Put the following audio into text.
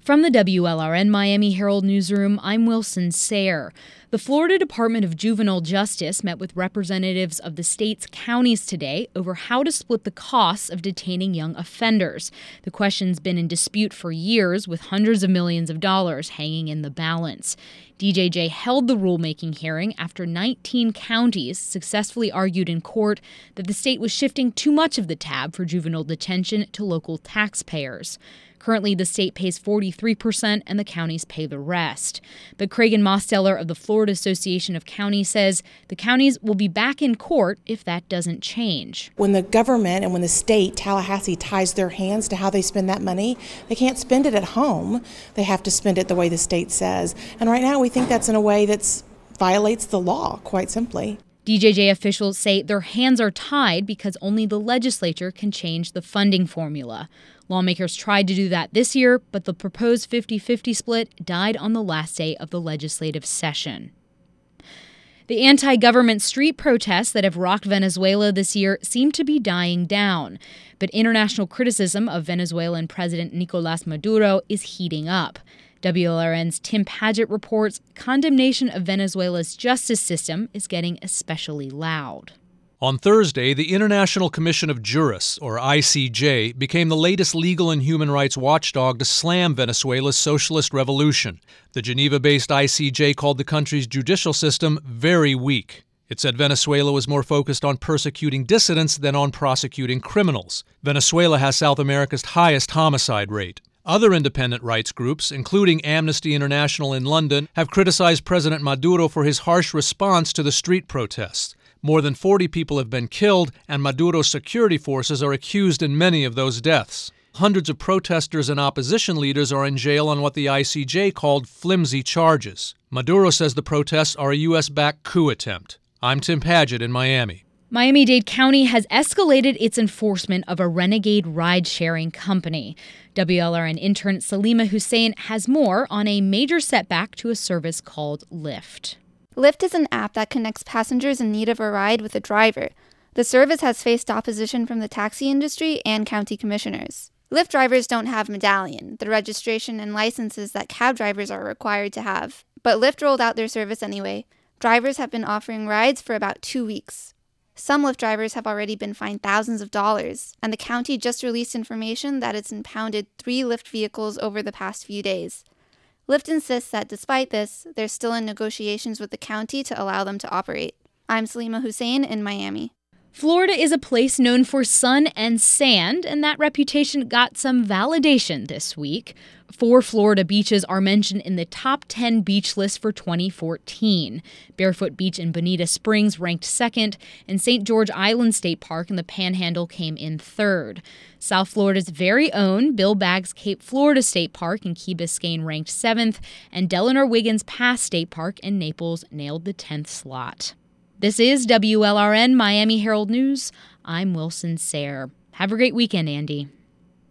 From the WLRN Miami Herald Newsroom, I'm Wilson Sayre. The Florida Department of Juvenile Justice met with representatives of the state's counties today over how to split the costs of detaining young offenders. The question's been in dispute for years, with hundreds of millions of dollars hanging in the balance. DJJ held the rulemaking hearing after 19 counties successfully argued in court that the state was shifting too much of the tab for juvenile detention to local taxpayers. Currently, the state pays 43% and the counties pay the rest. But Cragen Mosteller of the Florida Association of Counties says the counties will be back in court if that doesn't change. When the government and when the state, Tallahassee, ties their hands to how they spend that money, they can't spend it at home. They have to spend it the way the state says. And right now we think that's in a way that violates the law, quite simply. DJJ officials say their hands are tied because only the legislature can change the funding formula. Lawmakers tried to do that this year, but the proposed 50-50 split died on the last day of the legislative session. The anti-government street protests that have rocked Venezuela this year seem to be dying down. But international criticism of Venezuelan President Nicolás Maduro is heating up. WLRN's Tim Padgett reports condemnation of Venezuela's justice system is getting especially loud. On Thursday, the International Commission of Jurists, or ICJ, became the latest legal and human rights watchdog to slam Venezuela's socialist revolution. The Geneva-based ICJ called the country's judicial system very weak. It said Venezuela was more focused on persecuting dissidents than on prosecuting criminals. Venezuela has South America's highest homicide rate. Other independent rights groups, including Amnesty International in London, have criticized President Maduro for his harsh response to the street protests. More than 40 people have been killed, and Maduro's security forces are accused in many of those deaths. Hundreds of protesters and opposition leaders are in jail on what the ICJ called flimsy charges. Maduro says the protests are a U.S.-backed coup attempt. I'm Tim Padgett in Miami. Miami-Dade County has escalated its enforcement of a renegade ride-sharing company. WLRN intern Salima Hussein has more on a major setback to a service called Lyft. Lyft is an app that connects passengers in need of a ride with a driver. The service has faced opposition from the taxi industry and county commissioners. Lyft drivers don't have Medallion, the registration and licenses that cab drivers are required to have. But Lyft rolled out their service anyway. Drivers have been offering rides for about 2 weeks. Some Lyft drivers have already been fined thousands of dollars, and the county just released information that it's impounded 3 Lyft vehicles over the past few days. Lyft insists that despite this, they're still in negotiations with the county to allow them to operate. I'm Salima Hussein in Miami. Florida is a place known for sun and sand, and that reputation got some validation this week. 4 Florida beaches are mentioned in the top 10 beach list for 2014. Barefoot Beach in Bonita Springs ranked second, and St. George Island State Park in the Panhandle came in third. South Florida's very own Bill Baggs Cape Florida State Park in Key Biscayne ranked 7th, and Delano Wiggins Pass State Park in Naples nailed the 10th slot. This is WLRN Miami Herald News. I'm Wilson Sayre. Have a great weekend, Andy.